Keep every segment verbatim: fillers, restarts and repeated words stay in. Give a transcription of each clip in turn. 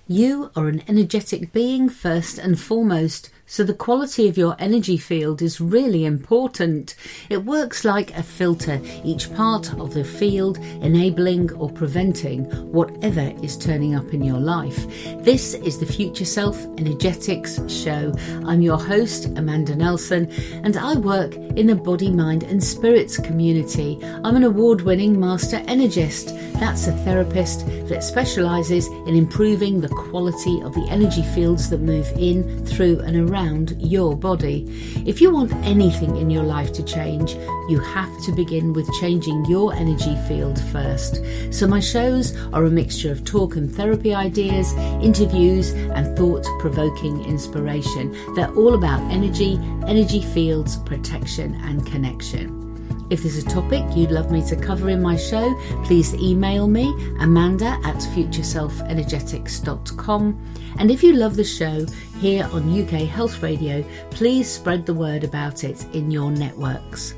You are an energetic being first and foremost, so the quality of your energy field is really important. It works like a filter, each part of the field enabling or preventing whatever is turning up in your life. This is the Future Self Energetics Show. I'm your host, Amanda Nelson, and I work in the body, mind and spirits community. I'm an award-winning master energist. That's a therapist that specialises in improving the quality of the energy fields that move in, through and around your body. If you want anything in your life to change, you have to begin with changing your energy field first. So my shows are a mixture of talk and therapy ideas, interviews and thought-provoking inspiration. They're all about energy, energy fields, protection and connection. If there's a topic you'd love me to cover in my show, please email me, Amanda at future self energetics dot com. And if you love the show here on U K Health Radio, please spread the word about it in your networks.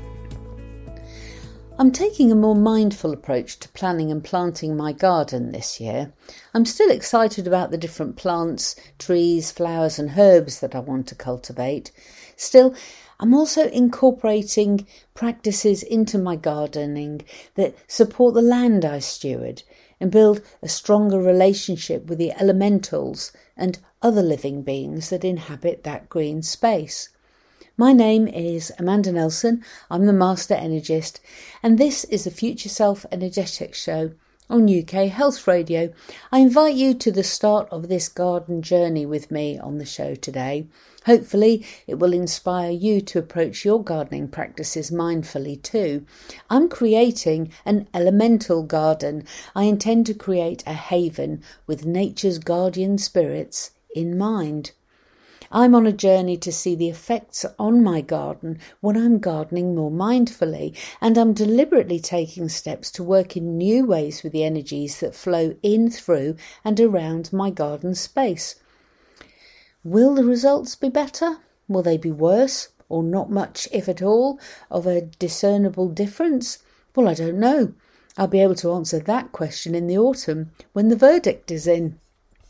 I'm taking a more mindful approach to planning and planting my garden this year. I'm still excited about the different plants, trees, flowers and herbs that I want to cultivate. Still, I'm also incorporating practices into my gardening that support the land I steward and build a stronger relationship with the elementals and other living beings that inhabit that green space. My name is Amanda Nelson. I'm the Master Energist, and this is the Future Self Energetics Show on U K Health Radio. I invite you to the start of this garden journey with me on the show today. Hopefully it will inspire you to approach your gardening practices mindfully too. I'm creating an elemental garden. I intend to create a haven with nature's guardian spirits in mind. I'm on a journey to see the effects on my garden when I'm gardening more mindfully, and I'm deliberately taking steps to work in new ways with the energies that flow in, through and around my garden space. Will the results be better? Will they be worse? Or not much, if at all, of a discernible difference? Well, I don't know. I'll be able to answer that question in the autumn when the verdict is in.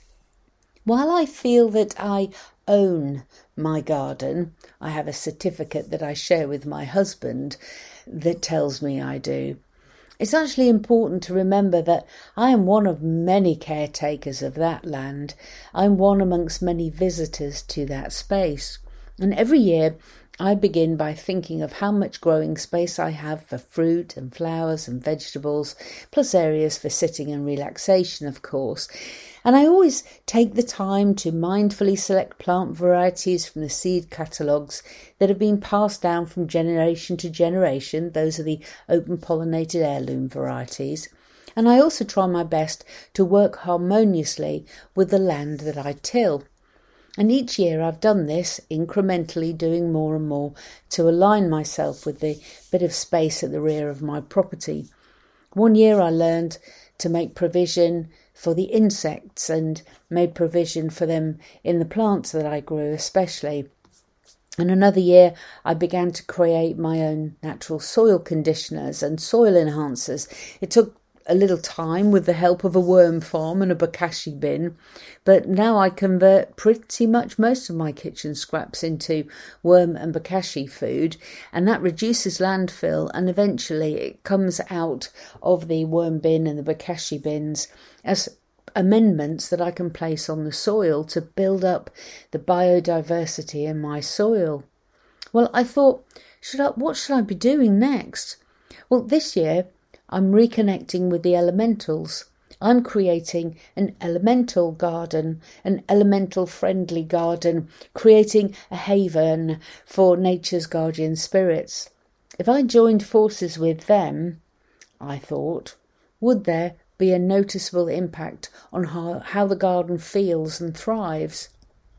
While I feel that I own my garden, I have a certificate that I share with my husband that tells me I do. It's actually important to remember that I am one of many caretakers of that land. I'm one amongst many visitors to that space. And every year I begin by thinking of how much growing space I have for fruit and flowers and vegetables, plus areas for sitting and relaxation, of course. And I always take the time to mindfully select plant varieties from the seed catalogues that have been passed down from generation to generation. Those are the open pollinated heirloom varieties. And I also try my best to work harmoniously with the land that I till. And each year I've done this, incrementally doing more and more to align myself with the bit of space at the rear of my property. One year I learned to make provision for the insects and made provision for them in the plants that I grew especially. And another year I began to create my own natural soil conditioners and soil enhancers. It took a little time with the help of a worm farm and a bokashi bin, but now I convert pretty much most of my kitchen scraps into worm and bokashi food, and that reduces landfill, and eventually it comes out of the worm bin and the bokashi bins as amendments that I can place on the soil to build up the biodiversity in my soil. Well, I thought, should I, what should I be doing next? Well, this year I'm reconnecting with the elementals. I'm creating an elemental garden, an elemental friendly garden, creating a haven for nature's guardian spirits. If I joined forces with them, I thought, would there be a noticeable impact on how, how the garden feels and thrives?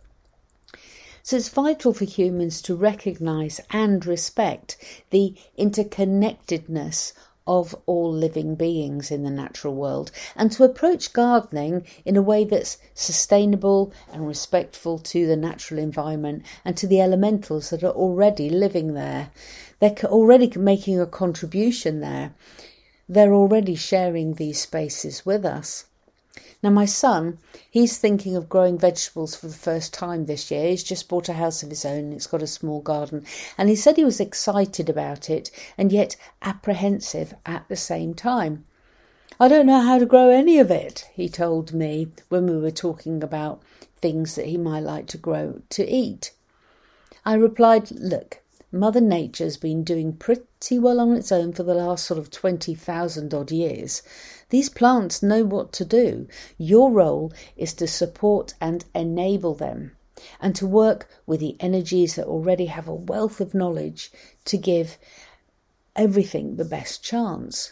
So it's vital for humans to recognise and respect the interconnectedness of all living beings in the natural world, and to approach gardening in a way that's sustainable and respectful to the natural environment and to the elementals that are already living there. They're already making a contribution there. They're already sharing these spaces with us. Now my son, he's thinking of growing vegetables for the first time this year. He's just bought a house of his own and it's got a small garden. And he said he was excited about it and yet apprehensive at the same time. I don't know how to grow any of it, he told me when we were talking about things that he might like to grow to eat. I replied, look, Mother Nature's been doing pretty well on its own for the last sort of twenty thousand odd years. These plants know what to do. Your role is to support and enable them and to work with the energies that already have a wealth of knowledge to give everything the best chance.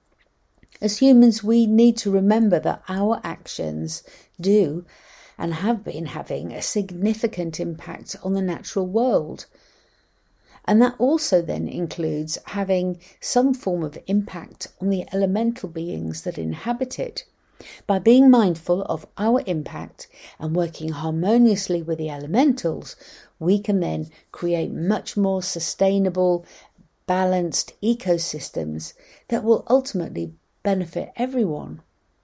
As humans, we need to remember that our actions do and have been having a significant impact on the natural world. And that also then includes having some form of impact on the elemental beings that inhabit it. By being mindful of our impact and working harmoniously with the elementals, we can then create much more sustainable, balanced ecosystems that will ultimately benefit everyone.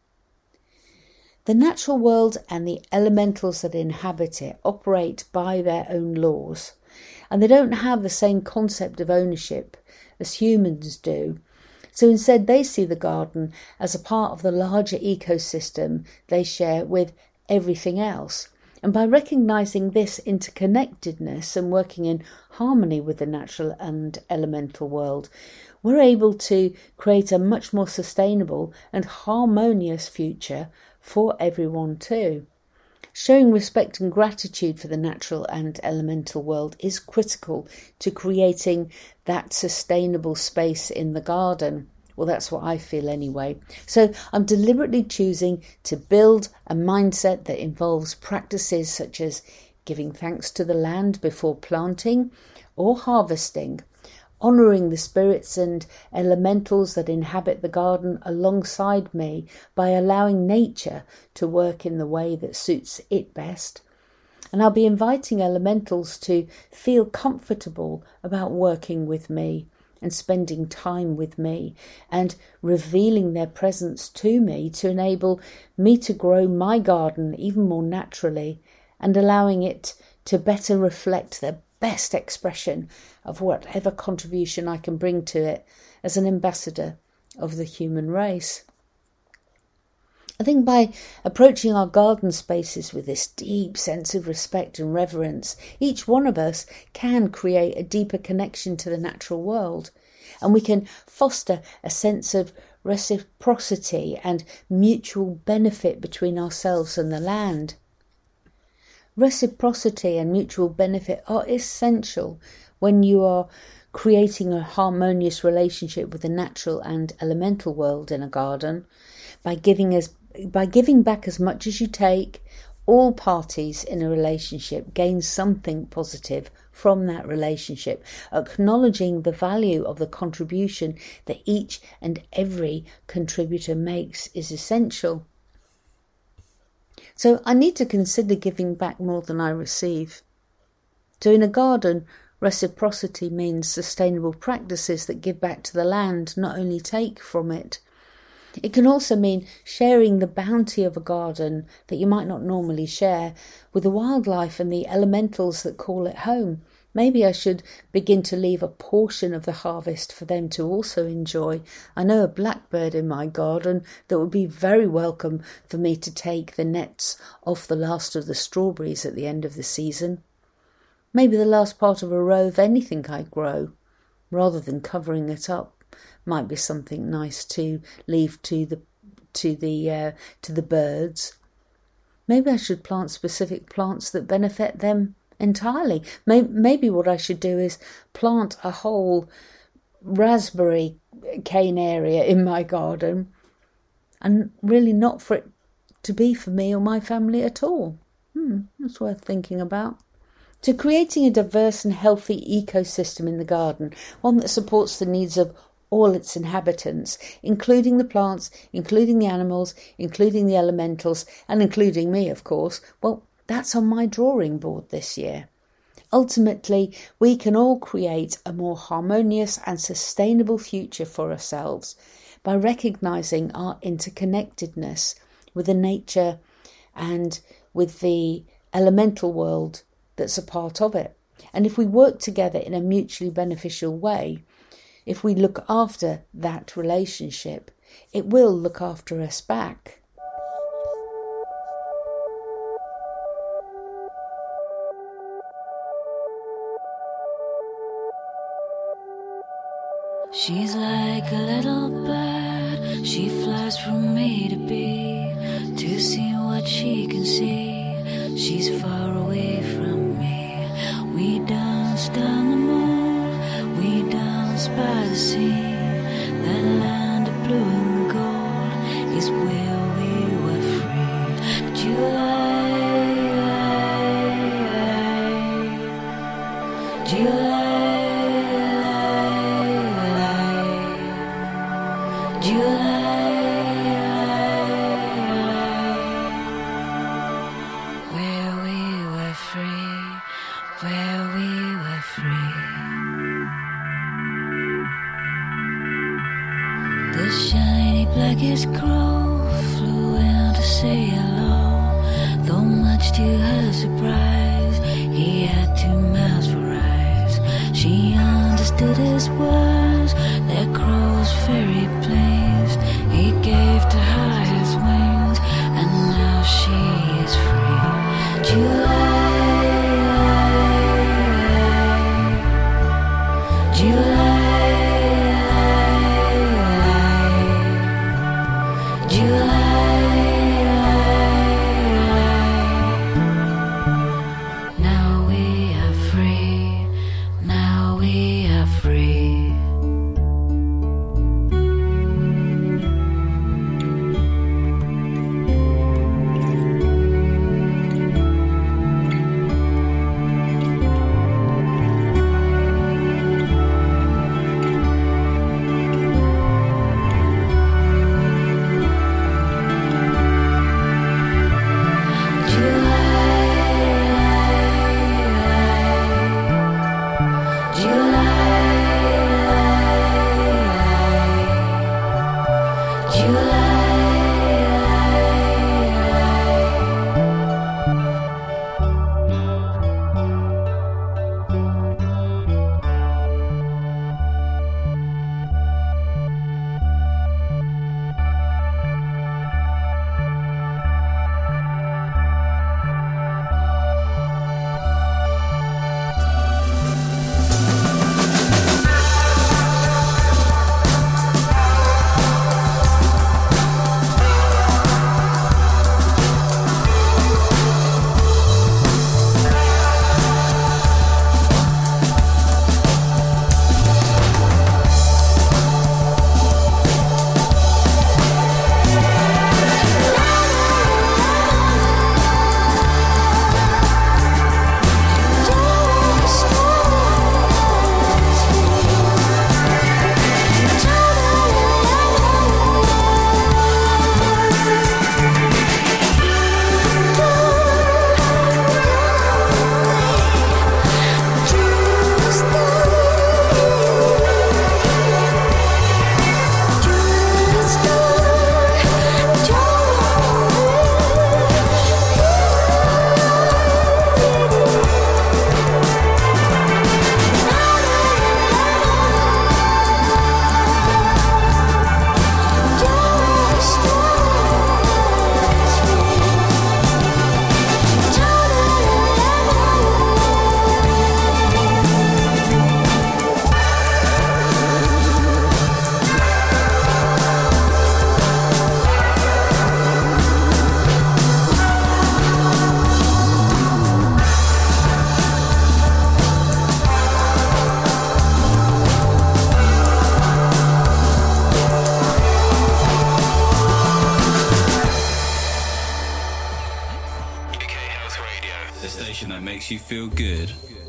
The natural world and the elementals that inhabit it operate by their own laws. And they don't have the same concept of ownership as humans do. So instead they see the garden as a part of the larger ecosystem they share with everything else. And by recognising this interconnectedness and working in harmony with the natural and elemental world, we're able to create a much more sustainable and harmonious future for everyone too. Showing respect and gratitude for the natural and elemental world is critical to creating that sustainable space in the garden. Well, that's what I feel anyway. So I'm deliberately choosing to build a mindset that involves practices such as giving thanks to the land before planting or harvesting, honouring the spirits and elementals that inhabit the garden alongside me by allowing nature to work in the way that suits it best. And I'll be inviting elementals to feel comfortable about working with me and spending time with me and revealing their presence to me to enable me to grow my garden even more naturally and allowing it to better reflect the best expression of whatever contribution I can bring to it as an ambassador of the human race. I think by approaching our garden spaces with this deep sense of respect and reverence, each one of us can create a deeper connection to the natural world, and we can foster a sense of reciprocity and mutual benefit between ourselves and the land. Reciprocity and mutual benefit are essential when you are creating a harmonious relationship with the natural and elemental world in a garden. By giving as by giving back as much as you take, all parties in a relationship gain something positive from that relationship. Acknowledging the value of the contribution that each and every contributor makes is essential. So I need to consider giving back more than I receive. So in a garden, reciprocity means sustainable practices that give back to the land, not only take from it. It can also mean sharing the bounty of a garden that you might not normally share with the wildlife and the elementals that call it home. Maybe I should begin to leave a portion of the harvest for them to also enjoy. I know a blackbird in my garden that would be very welcome for me to take the nets off the last of the strawberries at the end of the season. Maybe the last part of a row of anything I grow, rather than covering it up, might be something nice to leave to the to the uh, to the birds. Maybe I should plant specific plants that benefit them entirely. Maybe what I should do is plant a whole raspberry cane area in my garden and really not for it to be for me or my family at all. Hmm, that's worth thinking about. To creating a diverse and healthy ecosystem in the garden, one that supports the needs of all its inhabitants, including the plants, including the animals, including the elementals, and including me, of course, well, that's on my drawing board this year. Ultimately, we can all create a more harmonious and sustainable future for ourselves by recognising our interconnectedness, with the nature and with the elemental world that's a part of it. And if we work together in a mutually beneficial way, if we look after that relationship, it will look after us back. She's like a little bird, she flies from A to B, to see what she can see. She's far away from me. We dance down the moon, we dance by the sea. That land of blue and gold is where we were free. July, July, his crow flew in to say hello. Though much to her surprise, he had two mouths for eyes. She understood his words, their crow's very pleased. He gave to her his wings, and now she is free. July, July. makes you feel good.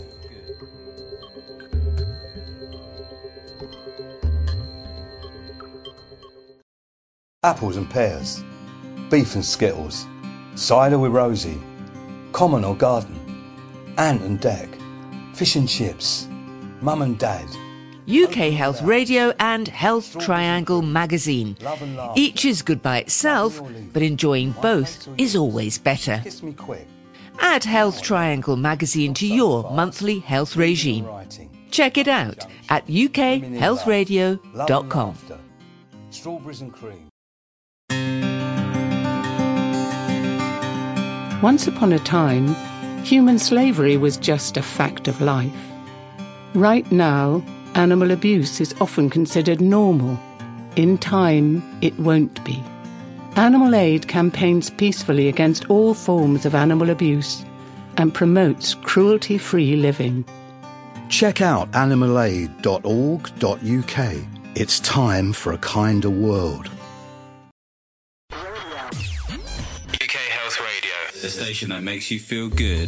Apples and pears, beef and skittles, cider with Rosie, common or garden, ant and deck, fish and chips, mum and dad, U K Health Radio and Health Triangle magazine. Each is good by itself, but enjoying both is always better. Kiss me quick. Add Health Triangle magazine to your monthly health regime. Check it out at u k health radio dot com. Strawberries and cream. Once upon a time, human slavery was just a fact of life. Right now, animal abuse is often considered normal. In time, it won't be. Animal Aid campaigns peacefully against all forms of animal abuse and promotes cruelty-free living. Check out animal aid dot org dot u k. It's time for a kinder world. U K Health Radio, the station that makes you feel good.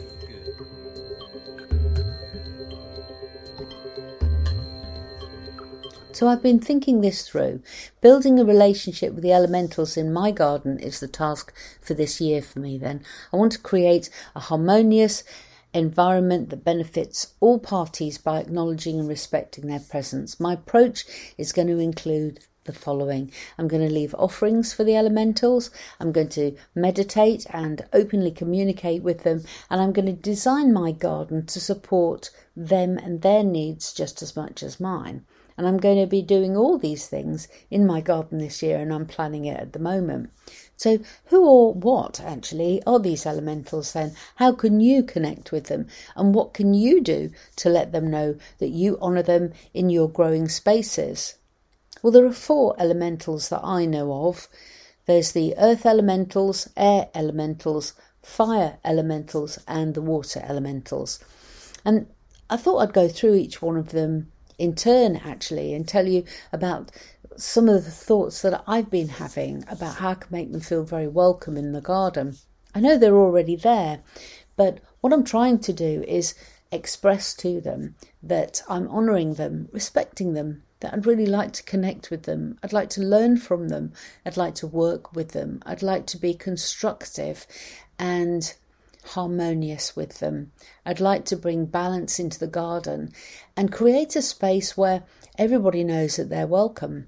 So I've been thinking this through. Building a relationship with the elementals in my garden is the task for this year for me then. I want to create a harmonious environment that benefits all parties by acknowledging and respecting their presence. My approach is going to include the following. I'm going to leave offerings for the elementals. I'm going to meditate and openly communicate with them. And I'm going to design my garden to support them and their needs just as much as mine. And I'm going to be doing all these things in my garden this year, and I'm planning it at the moment. So who or what actually are these elementals then? How can you connect with them? And what can you do to let them know that you honour them in your growing spaces? Well, there are four elementals that I know of. There's the earth elementals, air elementals, fire elementals, and the water elementals. And I thought I'd go through each one of them in turn actually and tell you about some of the thoughts that I've been having about how I can make them feel very welcome in the garden. I know they're already there, but what I'm trying to do is express to them that I'm honouring them, respecting them, that I'd really like to connect with them. I'd like to learn from them. I'd like to work with them. I'd like to be constructive and harmonious with them. I'd like to bring balance into the garden and create a space where everybody knows that they're welcome.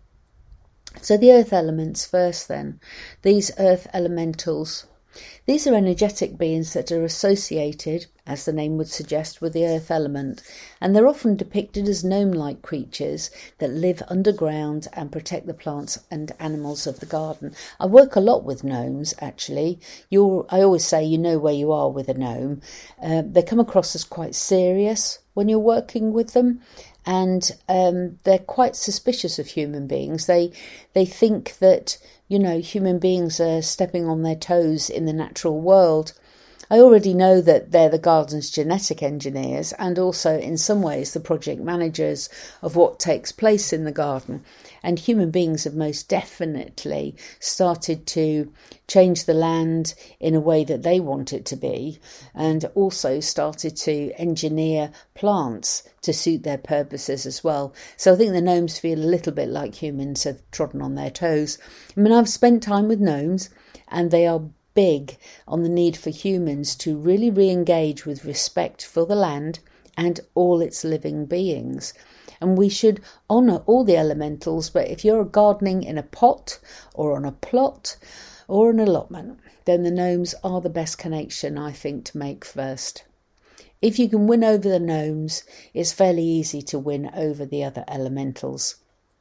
So the earth elements first then. These earth elementals, these are energetic beings that are associated, as the name would suggest, with the earth element, and they're often depicted as gnome-like creatures that live underground and protect the plants and animals of the garden. I work a lot with gnomes, actually. You're, I always say you know where you are with a gnome. Uh, they come across as quite serious when you're working with them, and um, they're quite suspicious of human beings. They they think that, you know, human beings are stepping on their toes in the natural world. I already know that they're the garden's genetic engineers and also in some ways the project managers of what takes place in the garden. And human beings have most definitely started to change the land in a way that they want it to be, and also started to engineer plants to suit their purposes as well. So I think the gnomes feel a little bit like humans have trodden on their toes. I mean, I've spent time with gnomes and they are big on the need for humans to really re-engage with respect for the land and all its living beings. And we should honour all the elementals, but if you're gardening in a pot or on a plot or an allotment, then the gnomes are the best connection, I think, to make first. If you can win over the gnomes, it's fairly easy to win over the other elementals.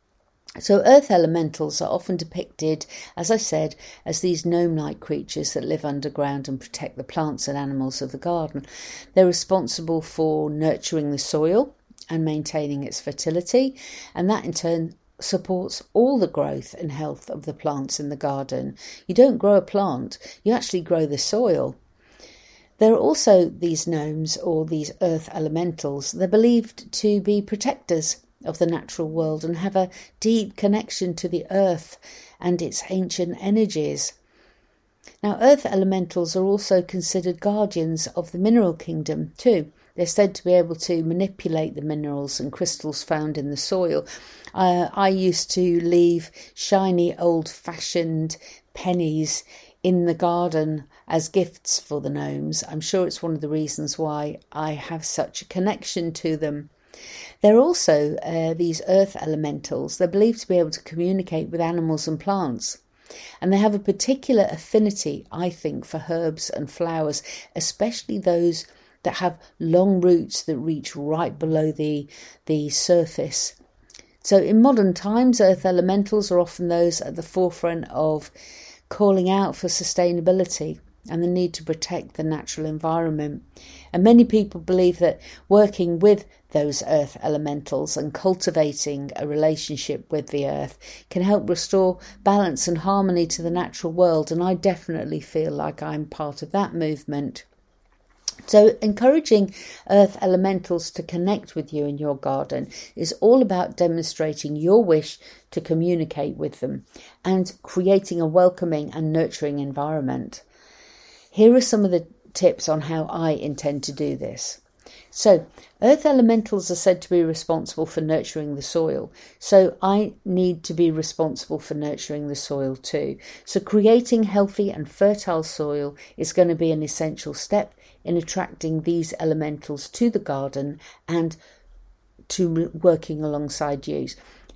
So earth elementals are often depicted, as I said, as these gnome-like creatures that live underground and protect the plants and animals of the garden. They're responsible for nurturing the soil and maintaining its fertility, and that in turn supports all the growth and health of the plants in the garden. You don't grow a plant, you actually grow the soil. There are also these gnomes, or these earth elementals. They're believed to be protectors of the natural world and have a deep connection to the earth and its ancient energies. Now, earth elementals are also considered guardians of the mineral kingdom too. They're said to be able to manipulate the minerals and crystals found in the soil. Uh, I used to leave shiny old-fashioned pennies in the garden as gifts for the gnomes. I'm sure it's one of the reasons why I have such a connection to them. They're also uh, these earth elementals. They're believed to be able to communicate with animals and plants. And they have a particular affinity, I think, for herbs and flowers, especially those that have long roots that reach right below the, the surface. So in modern times, earth elementals are often those at the forefront of calling out for sustainability and the need to protect the natural environment. And many people believe that working with those earth elementals and cultivating a relationship with the earth can help restore balance and harmony to the natural world. And I definitely feel like I'm part of that movement. So encouraging earth elementals to connect with you in your garden is all about demonstrating your wish to communicate with them and creating a welcoming and nurturing environment. Here are some of the tips on how I intend to do this. So, earth elementals are said to be responsible for nurturing the soil. So I need to be responsible for nurturing the soil too. So creating healthy and fertile soil is going to be an essential step in attracting these elementals to the garden and to working alongside you.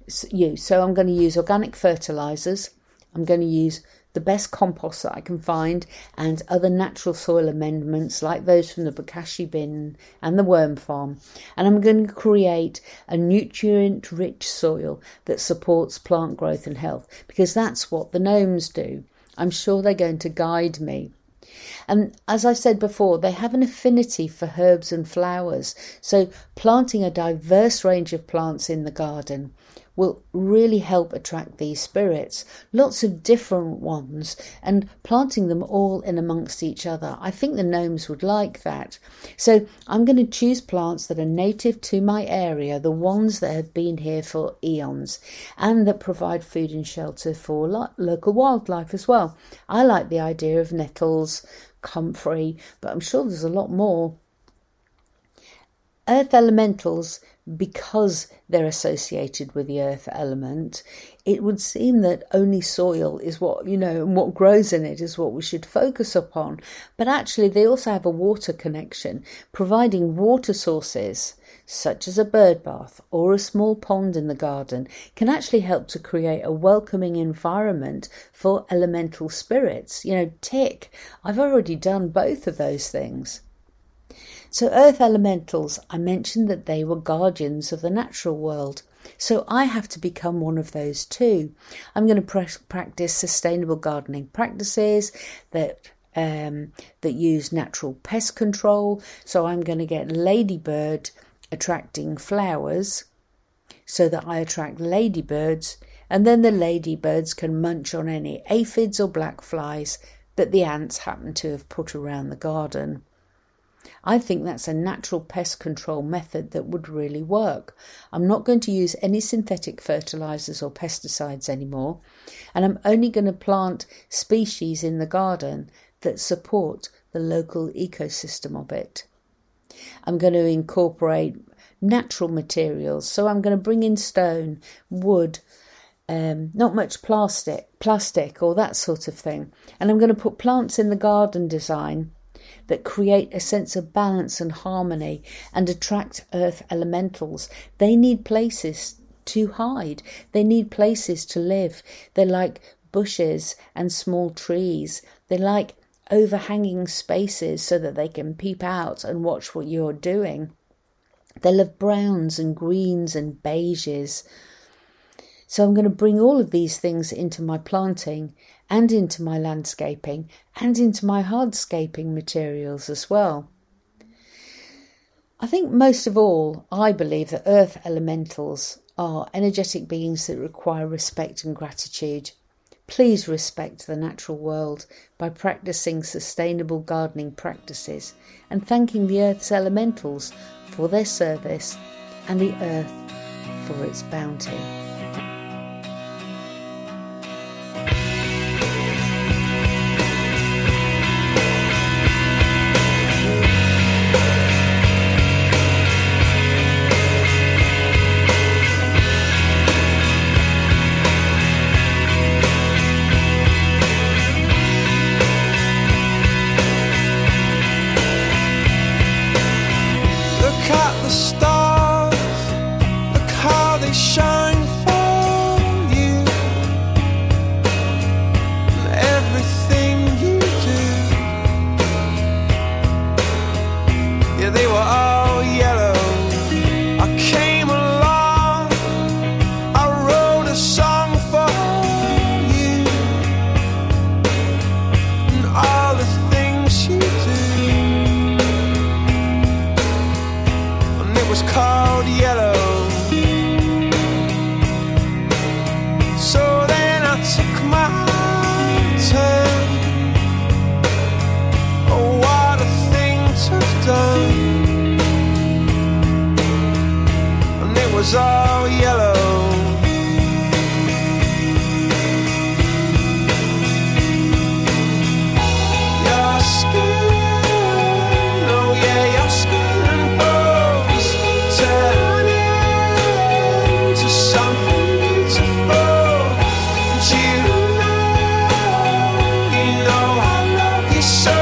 So I'm going to use organic fertilizers. I'm going to use the best compost that I can find and other natural soil amendments like those from the Bokashi bin and the worm farm. And I'm going to create a nutrient-rich soil that supports plant growth and health, because that's what the gnomes do. I'm sure they're going to guide me. And as I said before, they have an affinity for herbs and flowers. So planting a diverse range of plants in the garden will really help attract these spirits. Lots of different ones, and planting them all in amongst each other. I think the gnomes would like that. So I'm going to choose plants that are native to my area, the ones that have been here for eons, and that provide food and shelter for lo- local wildlife as well. I like the idea of nettles, comfrey, but I'm sure there's a lot more. Earth elementals, because they're associated with the earth element, it would seem that only soil is what, you know, and what grows in it is what we should focus upon. But actually they also have a water connection. Providing water sources, such as a bird bath or a small pond in the garden, can actually help to create a welcoming environment for elemental spirits. You know, tick, I've already done both of those things. So earth elementals, I mentioned that they were guardians of the natural world. So I have to become one of those too. I'm going to pr- practice sustainable gardening practices that um, that use natural pest control. So I'm going to get ladybird attracting flowers so that I attract ladybirds, and then the ladybirds can munch on any aphids or black flies that the ants happen to have put around the garden. I think that's a natural pest control method that would really work. I'm not going to use any synthetic fertilizers or pesticides anymore, and I'm only going to plant species in the garden that support the local ecosystem of it. I'm going to incorporate natural materials, so I'm going to bring in stone, wood, um, not much plastic, plastic or that sort of thing. And I'm going to put plants in the garden design that create a sense of balance and harmony and attract earth elementals. They need places to hide. They need places to live. They like bushes and small trees. They like overhanging spaces so that they can peep out and watch what you're doing. They love browns and greens and beiges. So I'm going to bring all of these things into my planting and into my landscaping and into my hardscaping materials as well. I think most of all, I believe that earth elementals are energetic beings that require respect and gratitude. Please respect the natural world by practicing sustainable gardening practices and thanking the earth's elementals for their service and the earth for its bounty. Look at the stars was all yellow. Your skin, oh yeah, your skin and bones turn into something beautiful. And you know, you know I love you so.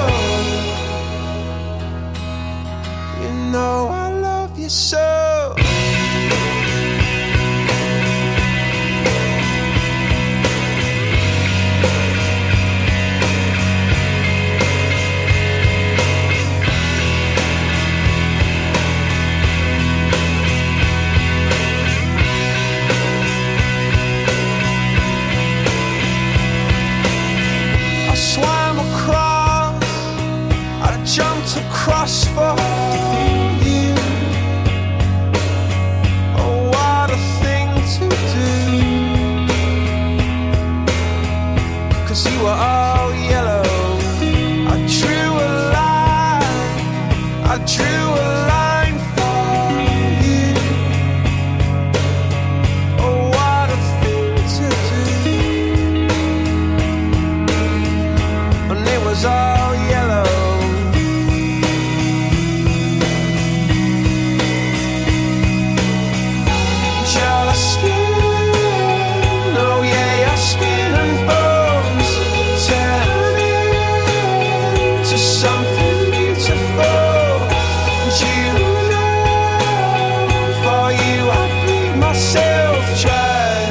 You know I love you so. I swam across, I jumped across for you. Oh, what a thing to do. 'Cause you were all yellow. I drew a line, I drew a line for you. Oh, what a thing to do. And it was all yellow. Your skin, oh yeah, your skin and bones turn into something beautiful. And you know, for you I'd bleed myself dry.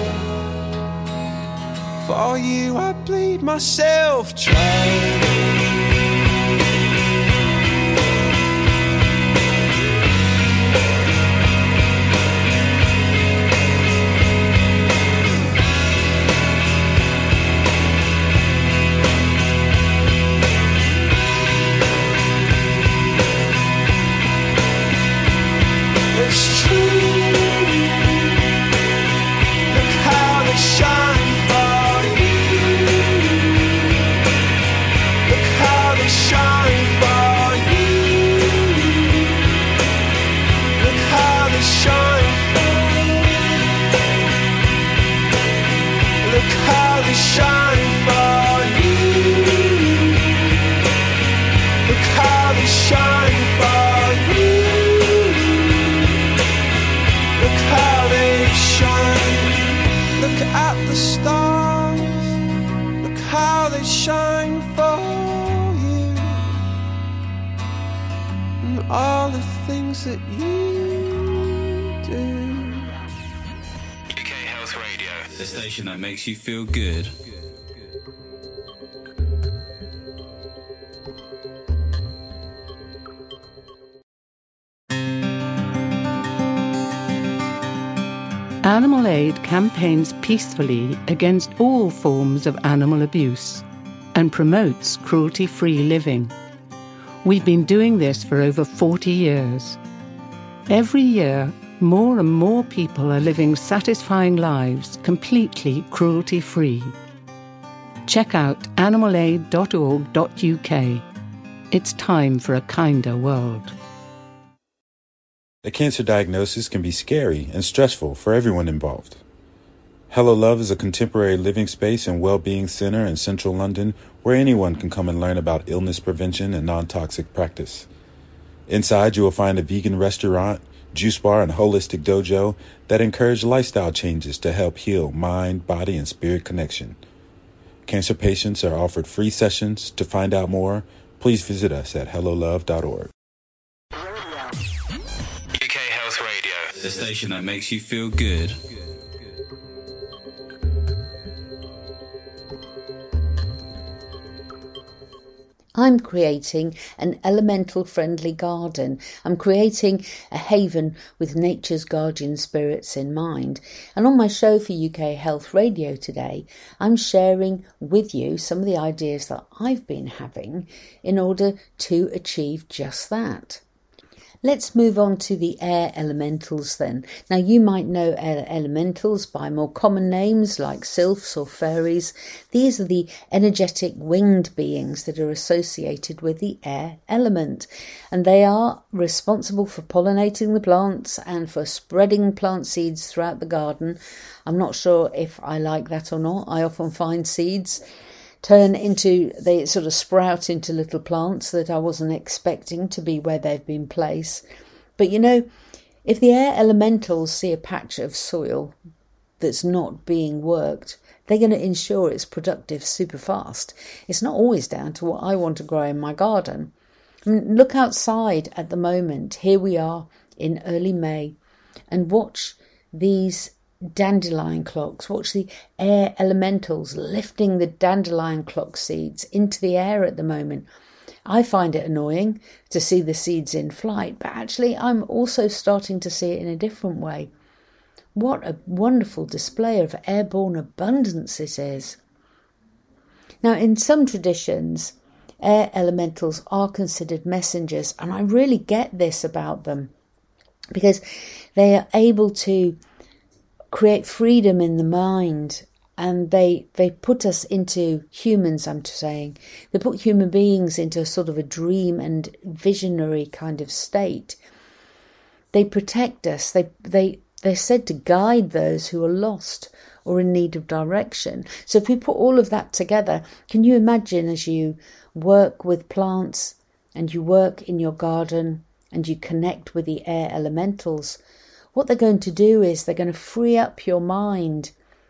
For you I'd bleed myself dry. It's true. Look how they shine for you. Look how they shine for you. Look how they shine for you. Look how they shine for you. Look how they shine for you. Look how they shine. Look at the stars. Look how they shine for you. And all the things that you do. U K Health Radio, the station that makes you feel good. Animal Aid campaigns peacefully against all forms of animal abuse and promotes cruelty-free living. We've been doing this for over forty years. Every year, more and more people are living satisfying lives completely cruelty-free. Check out animal aid dot org dot U K. It's time for a kinder world. A cancer diagnosis can be scary and stressful for everyone involved. Hello Love is a contemporary living space and well-being center in central London where anyone can come and learn about illness prevention and non-toxic practice. Inside, you will find a vegan restaurant, juice bar, and holistic dojo that encourage lifestyle changes to help heal mind, body, and spirit connection. Cancer patients are offered free sessions. To find out more, please visit us at hello love dot org. U K Health Radio, the station that makes you feel good. I'm creating an elemental friendly garden. I'm creating a haven with nature's guardian spirits in mind. And on my show for U K Health Radio today, I'm sharing with you some of the ideas that I've been having in order to achieve just that. Let's move on to the air elementals then. Now you might know air elementals by more common names like sylphs or fairies. These are the energetic winged beings that are associated with the air element, and they are responsible for pollinating the plants and for spreading plant seeds throughout the garden. I'm not sure if I like that or not. I often find seeds turn into, they sort of sprout into little plants that I wasn't expecting to be where they've been placed. But you know, if the air elementals see a patch of soil that's not being worked, they're going to ensure it's productive super fast. It's not always down to what I want to grow in my garden. I mean, look outside at the moment. Here we are in early May, and watch these dandelion clocks. Watch the air elementals lifting the dandelion clock seeds into the air at the moment. I find it annoying to see the seeds in flight, but actually I'm also starting to see it in a different way. What a wonderful display of airborne abundance it is. Now, in some traditions, air elementals are considered messengers, and I really get this about them because they are able to create freedom in the mind, and they they put us into humans, I'm saying. They put human beings into a sort of a dream and visionary kind of state. They protect us. They, they, they're said to guide those who are lost or in need of direction. So if we put all of that together, can you imagine as you work with plants and you work in your garden and you connect with the air elementals, what they're going to do is they're going to free up your mind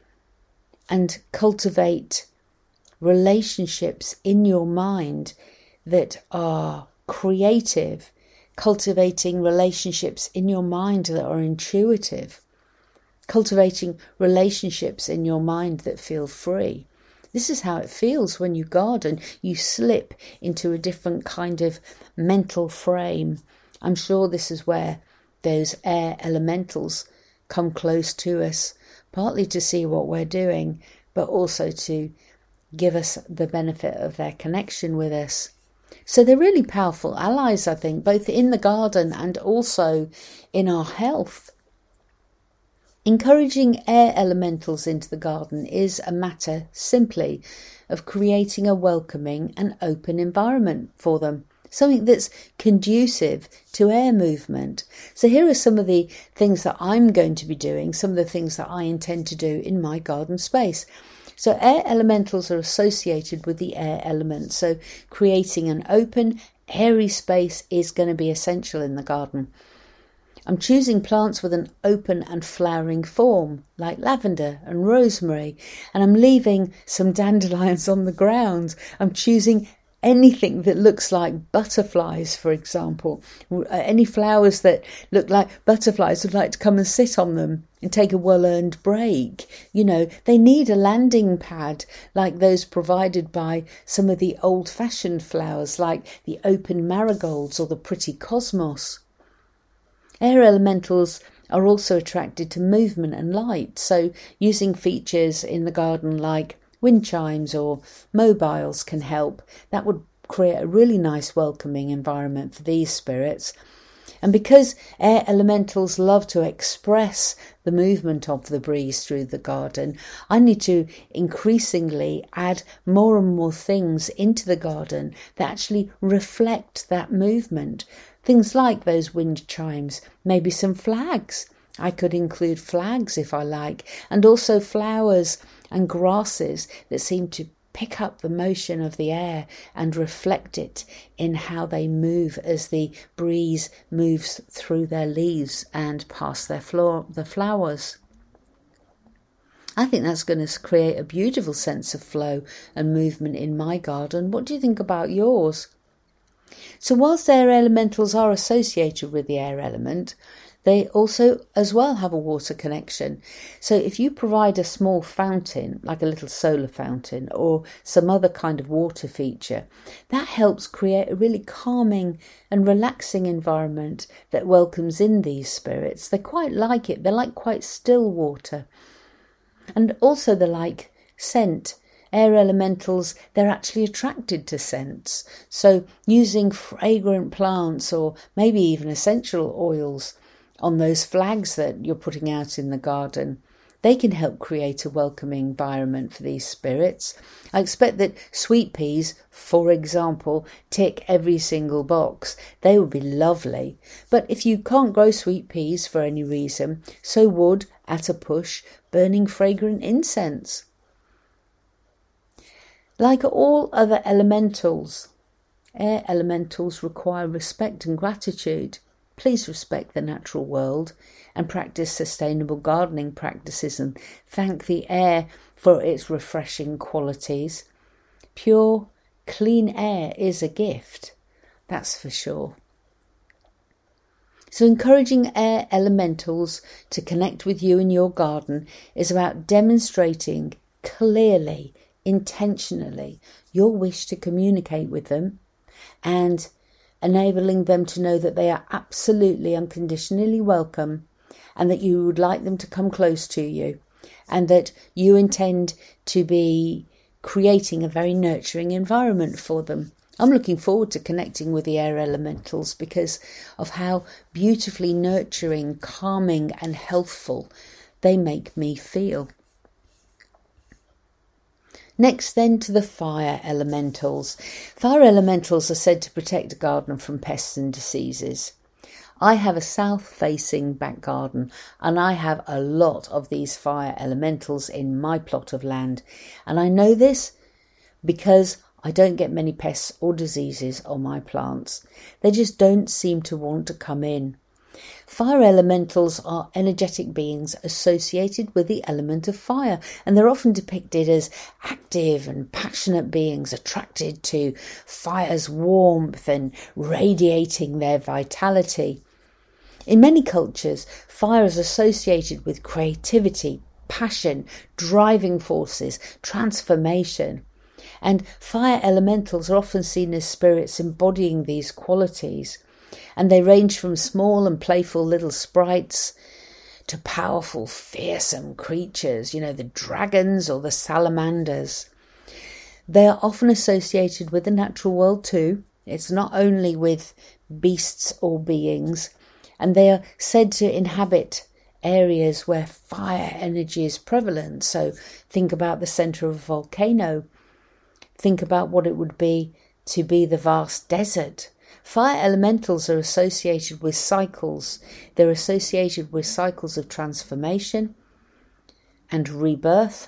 and cultivate relationships in your mind that are creative, cultivating relationships in your mind that are intuitive, cultivating relationships in your mind that feel free. This is how it feels when you garden. You slip into a different kind of mental frame. I'm sure this is where those air elementals come close to us, partly to see what we're doing, but also to give us the benefit of their connection with us. So they're really powerful allies, I think, both in the garden and also in our health. Encouraging air elementals into the garden is a matter simply of creating a welcoming and open environment for them. Something that's conducive to air movement. So here are some of the things that I'm going to be doing, some of the things that I intend to do in my garden space. So air elementals are associated with the air element. So creating an open, airy space is going to be essential in the garden. I'm choosing plants with an open and flowering form, like lavender and rosemary, and I'm leaving some dandelions on the ground. I'm choosing anything that looks like butterflies, for example. Any flowers that look like butterflies would like to come and sit on them and take a well-earned break. You know, they need a landing pad like those provided by some of the old-fashioned flowers, like the open marigolds or the pretty cosmos. Air elementals are also attracted to movement and light, so using features in the garden like wind chimes or mobiles can help. That would create a really nice welcoming environment for these spirits. And because air elementals love to express the movement of the breeze through the garden, I need to increasingly add more and more things into the garden that actually reflect that movement. Things like those wind chimes, maybe some flags. I could include flags if I like, and also flowers and grasses that seem to pick up the motion of the air and reflect it in how they move as the breeze moves through their leaves and past their floor, the flowers. I think that's going to create a beautiful sense of flow and movement in my garden. What do you think about yours? So whilst air elementals are associated with the air element, they also as well have a water connection. So if you provide a small fountain, like a little solar fountain or some other kind of water feature, that helps create a really calming and relaxing environment that welcomes in these spirits. They quite like it. They like quite still water. And also they like scent air elementals, they're actually attracted to scents. So using fragrant plants or maybe even essential oils on those flags that you're putting out in the garden, they can help create a welcoming environment for these spirits. I expect that sweet peas, for example, tick every single box. They would be lovely. But if you can't grow sweet peas for any reason, so would, at a push, burning fragrant incense. Like all other elementals, air elementals require respect and gratitude. Please respect the natural world and practice sustainable gardening practices and thank the air for its refreshing qualities. Pure, clean air is a gift, that's for sure. So encouraging air elementals to connect with you in your garden is about demonstrating clearly, intentionally, your wish to communicate with them and enabling them to know that they are absolutely unconditionally welcome and that you would like them to come close to you and that you intend to be creating a very nurturing environment for them. I'm looking forward to connecting with the air elementals because of how beautifully nurturing, calming and healthful they make me feel. Next then to the fire elementals. Fire elementals are said to protect a garden from pests and diseases. I have a south-facing back garden and I have a lot of these fire elementals in my plot of land. And I know this because I don't get many pests or diseases on my plants. They just don't seem to want to come in. Fire elementals are energetic beings associated with the element of fire, and they're often depicted as active and passionate beings attracted to fire's warmth and radiating their vitality. In many cultures, fire is associated with creativity, passion, driving forces, transformation. And fire elementals are often seen as spirits embodying these qualities. And they range from small and playful little sprites to powerful, fearsome creatures, you know, the dragons or the salamanders. They are often associated with the natural world too. It's not only with beasts or beings. And they are said to inhabit areas where fire energy is prevalent. So think about the centre of a volcano. Think about what it would be to be the vast desert. Fire elementals are associated with cycles. They're associated with cycles of transformation and rebirth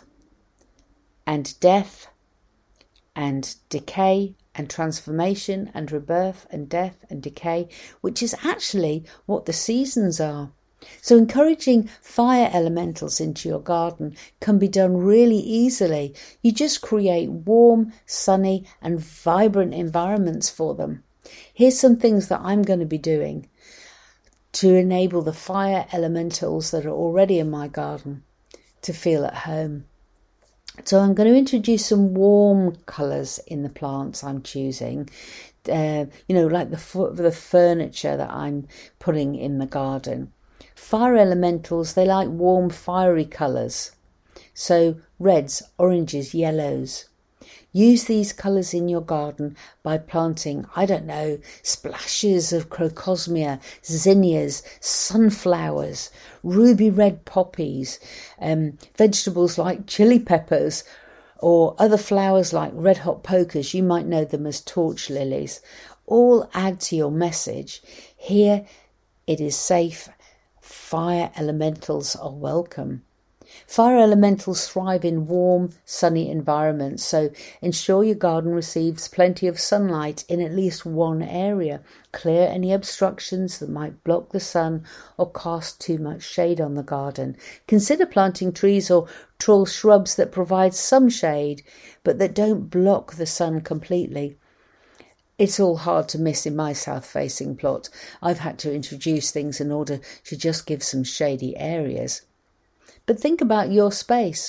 and death and decay and transformation and rebirth and death and decay, which is actually what the seasons are. So encouraging fire elementals into your garden can be done really easily. You just create warm, sunny and vibrant environments for them. Here's some things that I'm going to be doing to enable the fire elementals that are already in my garden to feel at home. So I'm going to introduce some warm colours in the plants I'm choosing, uh, you know, like the, the furniture that I'm putting in the garden. Fire elementals, they like warm, fiery colours. So reds, oranges, yellows. Use these colours in your garden by planting, I don't know, splashes of crocosmia, zinnias, sunflowers, ruby red poppies, um, vegetables like chili peppers, or other flowers like red hot pokers. You might know them as torch lilies. All add to your message. Here it is safe. Fire elementals are welcome. Fire elementals thrive in warm, sunny environments, so ensure your garden receives plenty of sunlight in at least one area. Clear any obstructions that might block the sun or cast too much shade on the garden. Consider planting trees or tall shrubs that provide some shade, but that don't block the sun completely. It's all hard to miss in my south-facing plot. I've had to introduce things in order to just give some shady areas. But think about your space.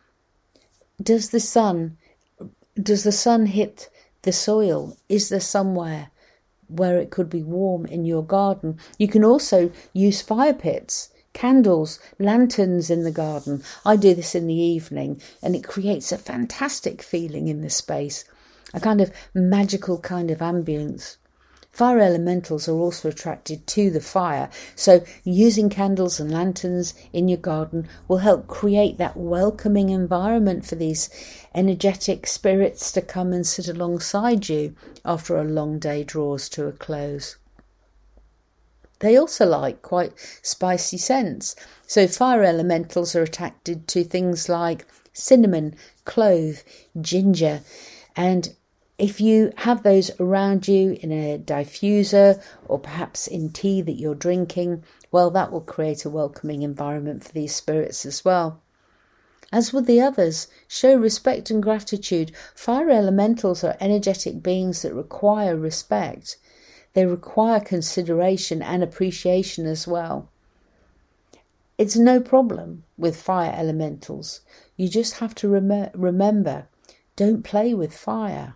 Does the sun, does the sun hit the soil? Is there somewhere where it could be warm in your garden? You can also use fire pits. Candles, lanterns in the garden. I do this in the evening and it creates a fantastic feeling in the space, a kind of magical kind of ambience. Fire elementals are also attracted to the fire, so using candles and lanterns in your garden will help create that welcoming environment for these energetic spirits to come and sit alongside you after a long day draws to a close. They also like quite spicy scents, so fire elementals are attracted to things like cinnamon, clove, ginger, and if you have those around you in a diffuser or perhaps in tea that you're drinking, well, that will create a welcoming environment for these spirits as well. As with the others, show respect and gratitude. Fire elementals are energetic beings that require respect. They require consideration and appreciation as well. It's no problem with fire elementals. You just have to rem- remember, don't play with fire.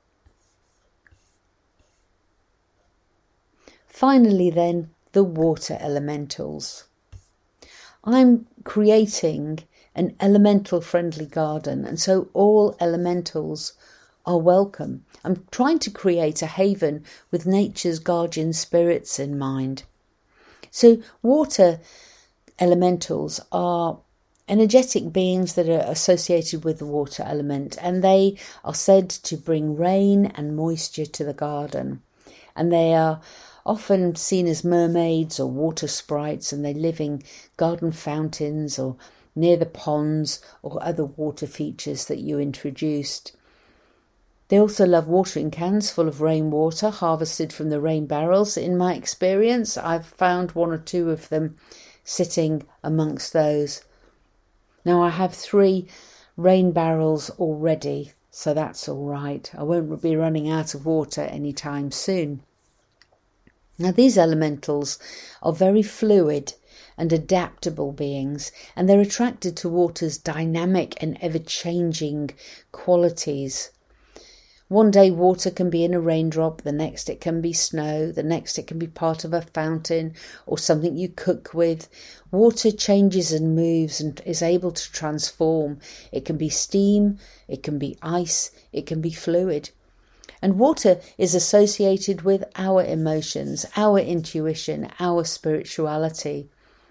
Finally then, the water elementals. I'm creating an elemental friendly garden, and so all elementals are welcome. I'm trying to create a haven with nature's guardian spirits in mind. So water elementals are energetic beings that are associated with the water element, and they are said to bring rain and moisture to the garden. And they are often seen as mermaids or water sprites, and they live in garden fountains or near the ponds or other water features that you introduced. They also love watering cans full of rainwater harvested from the rain barrels. In my experience, I've found one or two of them sitting amongst those. Now I have three rain barrels already, so that's all right. I won't be running out of water anytime soon. Now these elementals are very fluid and adaptable beings, and they're attracted to water's dynamic and ever-changing qualities. One day water can be in a raindrop, the next it can be snow, the next it can be part of a fountain or something you cook with. Water changes and moves and is able to transform. It can be steam, it can be ice, it can be fluid. And water is associated with our emotions, our intuition, our spirituality.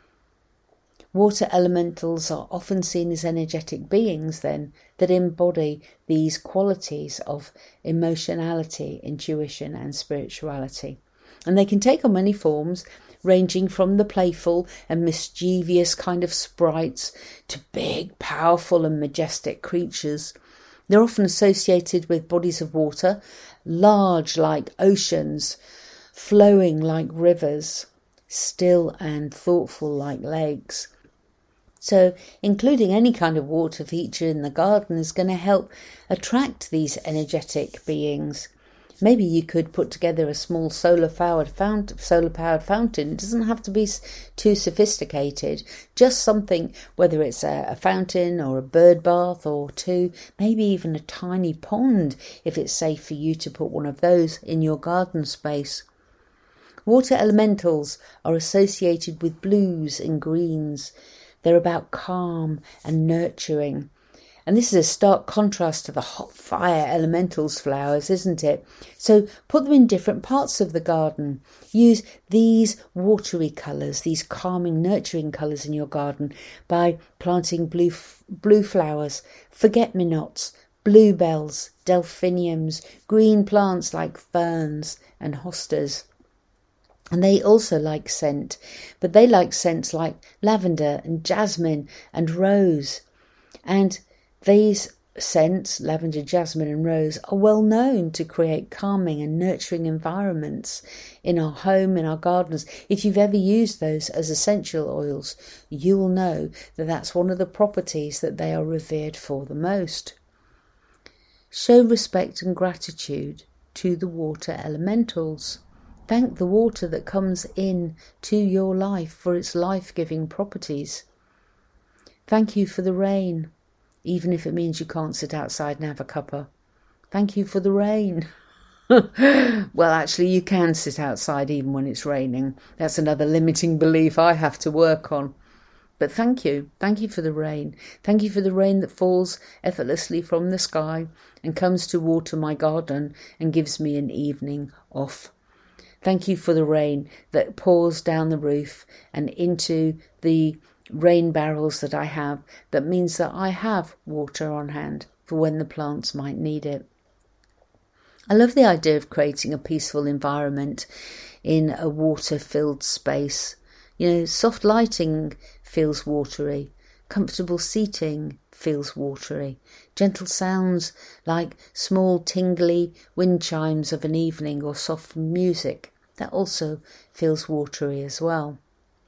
Water elementals are often seen as energetic beings then that embody these qualities of emotionality, intuition and spirituality. And they can take on many forms, ranging from the playful and mischievous kind of sprites to big, powerful and majestic creatures. They're often associated with bodies of water, large like oceans, flowing like rivers, still and thoughtful like lakes. So including any kind of water feature in the garden is going to help attract these energetic beings. Maybe you could put together a small solar-powered fountain, solar-powered fountain. It doesn't have to be too sophisticated. Just something, whether it's a, a fountain or a bird bath or two, maybe even a tiny pond, if it's safe for you to put one of those in your garden space. Water elementals are associated with blues and greens. They're about calm and nurturing. And this is a stark contrast to the hot fire elementals flowers, isn't it? So put them in different parts of the garden. Use these watery colours, these calming, nurturing colours in your garden by planting blue blue flowers, forget-me-nots, bluebells, delphiniums, green plants like ferns and hostas. And they also like scent, but they like scents like lavender and jasmine and rose. And these scents, lavender, jasmine and rose, are well known to create calming and nurturing environments in our home, in our gardens. If you've ever used those as essential oils, you will know that that's one of the properties that they are revered for the most. Show respect and gratitude to the water elementals. Thank the water that comes in to your life for its life-giving properties. Thank you for the rain, even if it means you can't sit outside and have a cuppa. Thank you for the rain. Well, actually, you can sit outside even when it's raining. That's another limiting belief I have to work on. But thank you. Thank you for the rain. Thank you for the rain that falls effortlessly from the sky and comes to water my garden and gives me an evening off. Thank you for the rain that pours down the roof and into the rain barrels that I have. That means that I have water on hand for when the plants might need it. I love the idea of creating a peaceful environment in a water-filled space. You know, soft lighting feels watery. Comfortable seating feels watery. Gentle sounds like small tingly wind chimes of an evening or soft music, that also feels watery as well.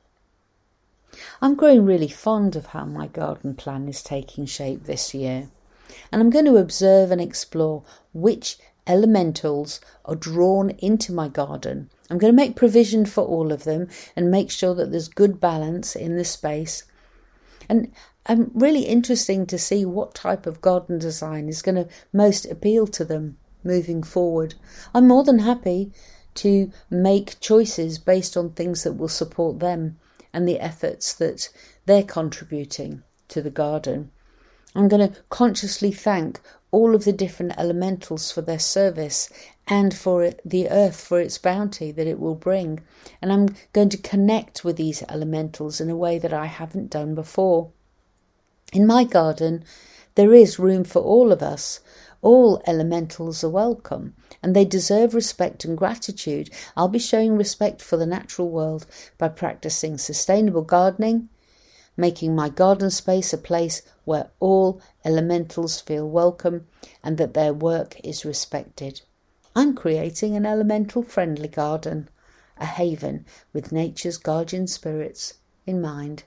I'm growing really fond of how my garden plan is taking shape this year, and I'm going to observe and explore which elementals are drawn into my garden. I'm going to make provision for all of them and make sure that there's good balance in the space. And I'm really interesting to see what type of garden design is going to most appeal to them moving forward. I'm more than happy to make choices based on things that will support them and the efforts that they're contributing to the garden. I'm going to consciously thank all of the different elementals for their service and for it, the earth for its bounty that it will bring. And I'm going to connect with these elementals in a way that I haven't done before. In my garden, there is room for all of us. All elementals are welcome and they deserve respect and gratitude. I'll be showing respect for the natural world by practicing sustainable gardening, making my garden space a place where all elementals feel welcome and that their work is respected. I'm creating an elemental-friendly garden, a haven with nature's guardian spirits in mind.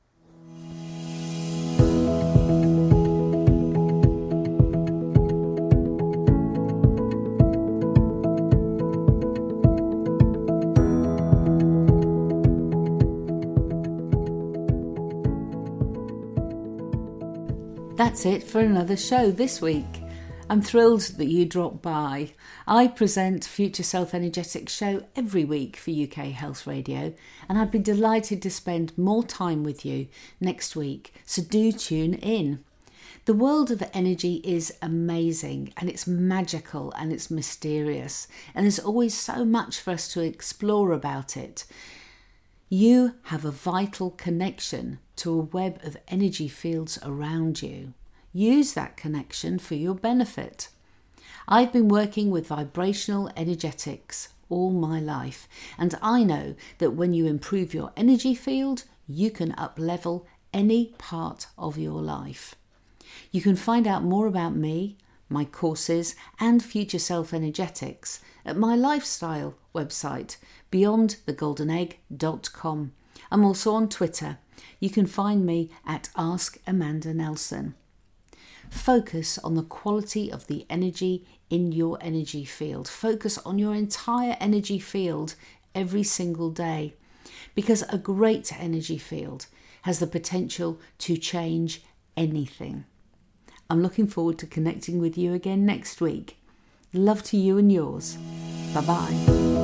That's it for another show this week. I'm thrilled that you dropped by. I present Future Self Energetics show every week for U K Health Radio, and I'd be delighted to spend more time with you next week, so do tune in. The world of energy is amazing and it's magical and it's mysterious, and there's always so much for us to explore about it. You have a vital connection to a web of energy fields around you. Use that connection for your benefit. I've been working with vibrational energetics all my life, and I know that when you improve your energy field, you can up-level any part of your life. You can find out more about me, my courses, and Future Self Energetics at my lifestyle website, beyond the golden egg dot com. I'm also on Twitter. You can find me at Ask Amanda Nelson. Focus on the quality of the energy in your energy field. Focus on your entire energy field every single day, because a great energy field has the potential to change anything. I'm looking forward to connecting with you again next week. Love to you and yours. Bye-bye.